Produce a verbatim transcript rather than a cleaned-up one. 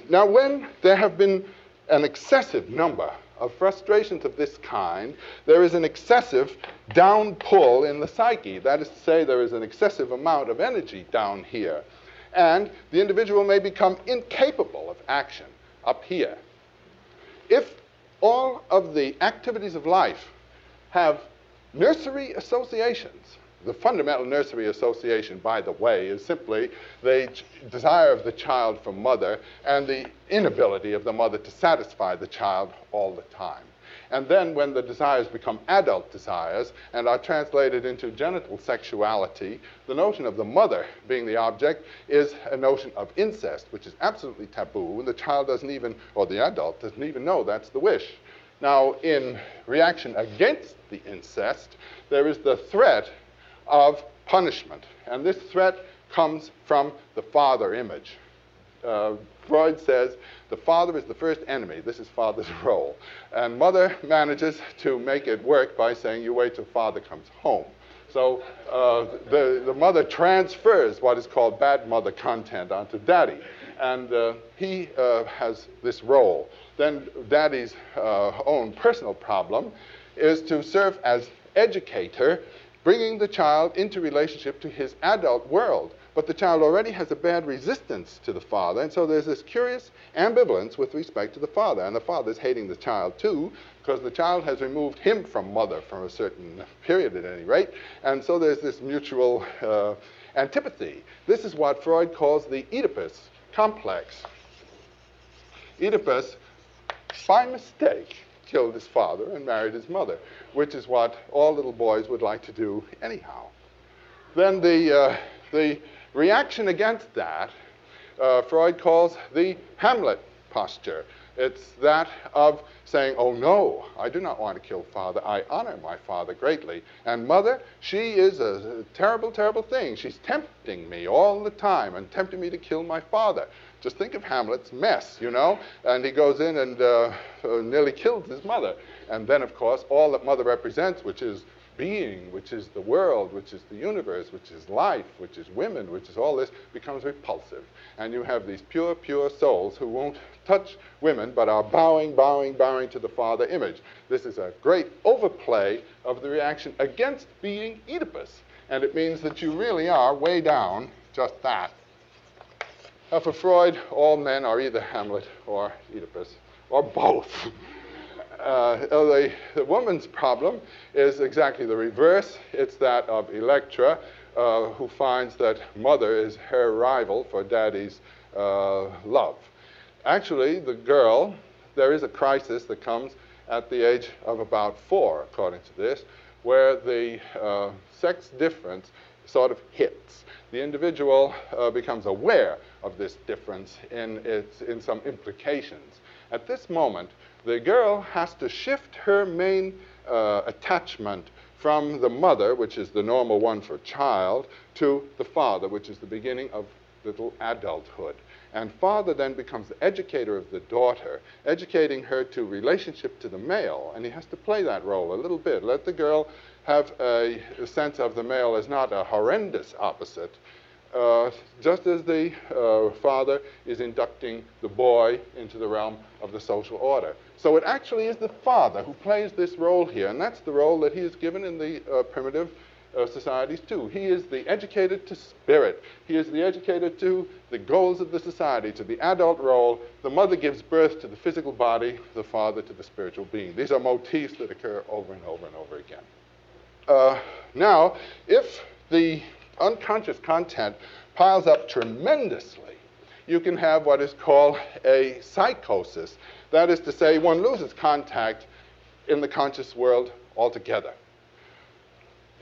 now, when there have been an excessive number of frustrations of this kind, there is an excessive down pull in the psyche. That is to say, there is an excessive amount of energy down here. And the individual may become incapable of action up here. If all of the activities of life have nursery associations, the fundamental nursery association, by the way, is simply the desire of the child for mother and the inability of the mother to satisfy the child all the time. And then when the desires become adult desires and are translated into genital sexuality, the notion of the mother being the object is a notion of incest, which is absolutely taboo, and the child doesn't even, or the adult doesn't even know that's the wish. Now, in reaction against the incest, there is the threat of punishment. And this threat comes from the father image. Uh, Freud says the father is the first enemy. This is father's role. And mother manages to make it work by saying, you wait till father comes home. So uh, the, the mother transfers what is called bad mother content onto daddy. And uh, he uh, has this role. Then daddy's uh, own personal problem is to serve as educator, bringing the child into relationship to his adult world. But the child already has a bad resistance to the father, and so there's this curious ambivalence with respect to the father. And the father's hating the child, too, because the child has removed him from mother for a certain period, at any rate. And so there's this mutual uh, antipathy. This is what Freud calls the Oedipus complex. Oedipus, by mistake, killed his father and married his mother, which is what all little boys would like to do anyhow. Then the, uh, the reaction against that, uh, Freud calls the Hamlet posture. It's that of saying, oh no, I do not want to kill father. I honor my father greatly. And mother, she is a terrible, terrible thing. She's tempting me all the time and tempting me to kill my father. Just think of Hamlet's mess, you know? And he goes in and uh, uh, nearly kills his mother. And then, of course, all that mother represents, which is being, which is the world, which is the universe, which is life, which is women, which is all this, becomes repulsive. And you have these pure, pure souls who won't touch women, but are bowing, bowing, bowing to the father image. This is a great overplay of the reaction against being Oedipus. And it means that you really are way down just that. Now, for Freud, all men are either Hamlet or Oedipus, or both. Uh, the, the woman's problem is exactly the reverse. It's that of Electra, uh, who finds that mother is her rival for daddy's uh, love. Actually, the girl, there is a crisis that comes at the age of about four, according to this, where the uh, sex difference sort of hits. The individual uh, becomes aware of this difference in, its, in some implications. At this moment, the girl has to shift her main uh, attachment from the mother, which is the normal one for child, to the father, which is the beginning of little adulthood. And father then becomes the educator of the daughter, educating her to relationship to the male. And he has to play that role a little bit. Let the girl have a, a sense of the male as not a horrendous opposite, uh, just as the uh, father is inducting the boy into the realm of the social order. So it actually is the father who plays this role here, and that's the role that he is given in the uh, primitive uh, societies too. He is the educator to spirit. He is the educator to the goals of the society, to the adult role. The mother gives birth to the physical body, the father to the spiritual being. These are motifs that occur over and over and over again. Uh, now, if the unconscious content piles up tremendously, you can have what is called a psychosis. That is to say, one loses contact in the conscious world altogether.